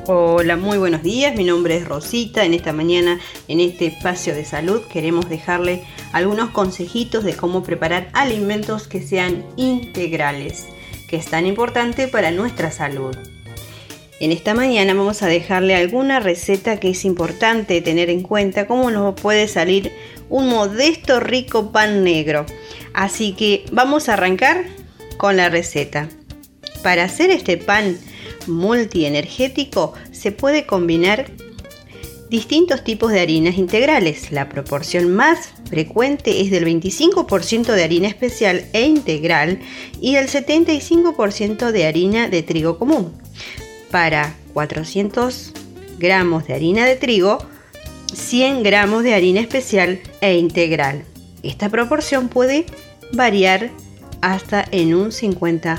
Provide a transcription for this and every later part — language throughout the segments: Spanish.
Hola, muy buenos días, mi nombre es Rosita. En esta mañana, en este espacio de salud, queremos dejarle algunos consejitos de cómo preparar alimentos que sean integrales, que es tan importante para nuestra salud. En esta mañana vamos a dejarle alguna receta que es importante tener en cuenta, cómo nos puede salir un modesto rico pan negro. Así que vamos a arrancar con la receta. Para hacer este pan multienergético se puede combinar distintos tipos de harinas integrales. La proporción más frecuente es del 25% de harina especial e integral y del 75% de harina de trigo común. Para 400 gramos de harina de trigo, 100 gramos de harina especial e integral. Esta proporción puede variar hasta en un 50%.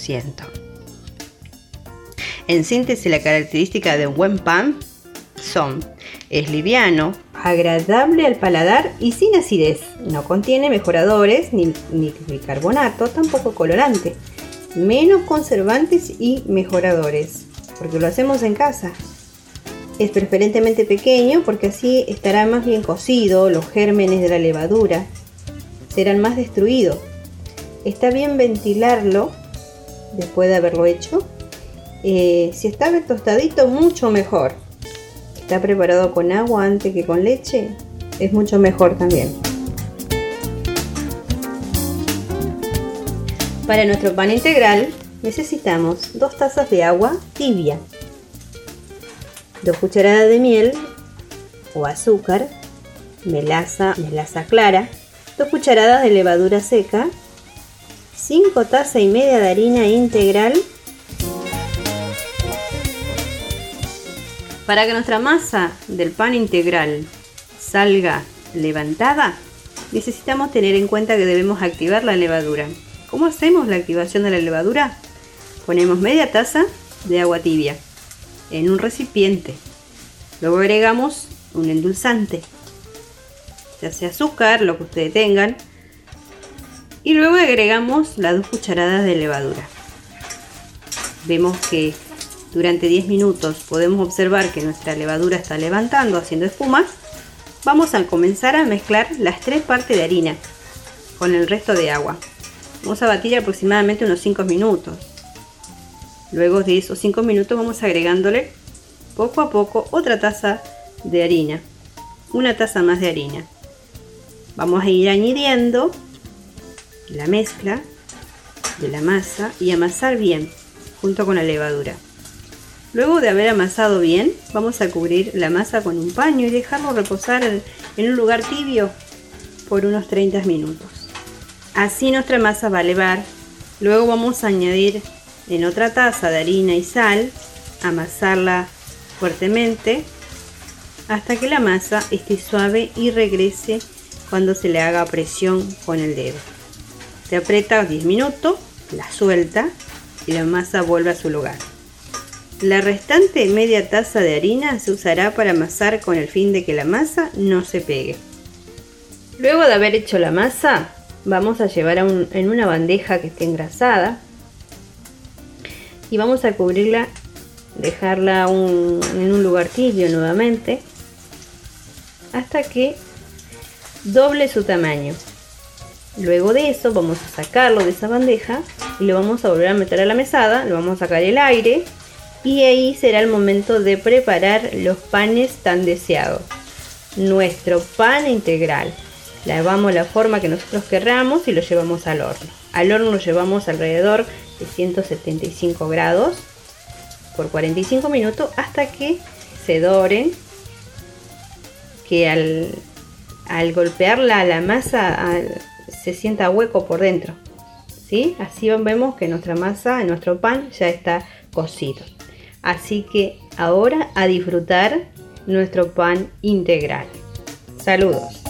En síntesis, la característica de un buen pan es liviano, agradable al paladar y sin acidez. No contiene mejoradores ni bicarbonato, tampoco colorante, menos conservantes y mejoradores, porque lo hacemos en casa. Es preferentemente pequeño porque así estará más bien cocido, los gérmenes de la levadura serán más destruidos. Está bien ventilarlo después de haberlo hecho. Si está tostadito, mucho mejor. Está preparado con agua antes que con leche, es mucho mejor también. Para nuestro pan integral necesitamos 2 tazas de agua tibia, 2 cucharadas de miel o azúcar, melaza clara, 2 cucharadas de levadura seca, 5 tazas y media de harina integral. Para que nuestra masa del pan integral salga levantada, necesitamos tener en cuenta que debemos activar la levadura. ¿Cómo hacemos la activación de la levadura? Ponemos media taza de agua tibia en un recipiente. Luego agregamos un endulzante, ya sea azúcar, lo que ustedes tengan. Y luego agregamos las 2 cucharadas de levadura. Vemos que durante 10 minutos podemos observar que nuestra levadura está levantando, haciendo espuma. Vamos a comenzar a mezclar las 3 partes de harina con el resto de agua. Vamos a batir aproximadamente unos 5 minutos. Luego de esos 5 minutos vamos agregándole poco a poco otra taza de harina, una taza más de harina. Vamos a ir añadiendo la mezcla de la masa y amasar bien junto con la levadura. Luego de haber amasado bien, vamos a cubrir la masa con un paño y dejarlo reposar en un lugar tibio por unos 30 minutos. Así nuestra masa va a levar. Luego vamos a añadir en otra taza de harina y sal, amasarla fuertemente hasta que la masa esté suave y regrese cuando se le haga presión con el dedo. Se aprieta 10 minutos, la suelta y la masa vuelve a su lugar. La restante media taza de harina se usará para amasar con el fin de que la masa no se pegue. Luego de haber hecho la masa, vamos a llevar en una bandeja que esté engrasada y vamos a cubrirla, dejarla en un lugar tibio nuevamente hasta que doble su tamaño. Luego de eso vamos a sacarlo de esa bandeja y lo vamos a volver a meter a la mesada, lo vamos a sacar el aire y ahí será el momento de preparar los panes tan deseados. Nuestro pan integral. Lavamos la forma que nosotros querramos y lo llevamos al horno. Al horno lo llevamos alrededor de 175 grados por 45 minutos hasta que se doren, que al golpear la masa se sienta hueco por dentro, ¿sí? Así vemos que nuestra masa, nuestro pan ya está cocido. Así que ahora a disfrutar nuestro pan integral. Saludos.